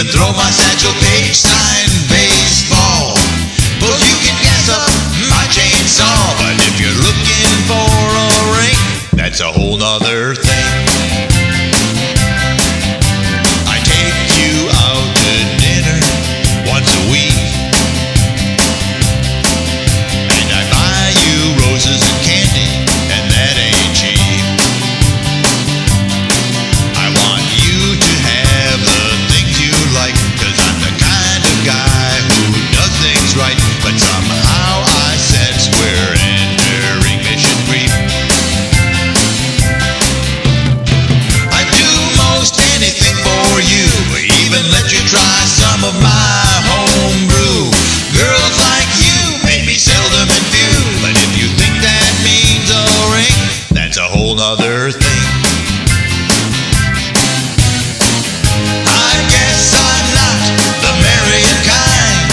even throw my Satchel Paige sign baseball. Well, you can gas up my chainsaw, but if you're looking for a ring, that's a whole nother thing. I take you out to dinner once a week, and I buy you roses and candy, and that ain't cheap. I want you to have the things you like, 'cause I'm the kind of guy who does things right, but somehow I sense we're entering mission creep. I'd do most anything for you, even let you try some of my home brew. Girls like you may be seldom and few, but if you think that means a ring, that's a whole nother thing. I guess I'm not the marrying kind,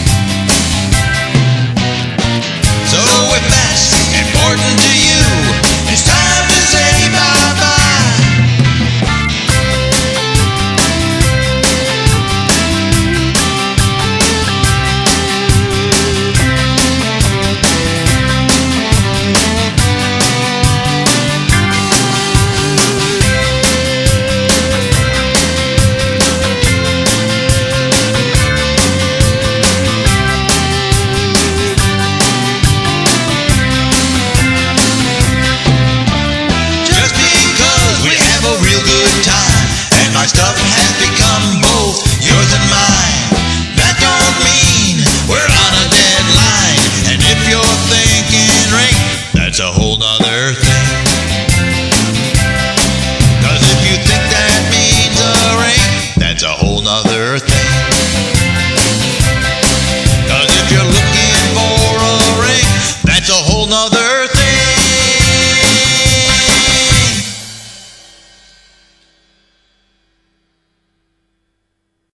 so if that's important to you, it's time to say bye-bye. Just because we have a real good time, and my stuff has become both yours and mine, that don't mean we're on a deadline. And if you're thinking ring, that's a whole nother thing. 'Cause if you think that means a ring, that's a whole nother thing. 'Cause if you're looking for a ring, that's a whole nother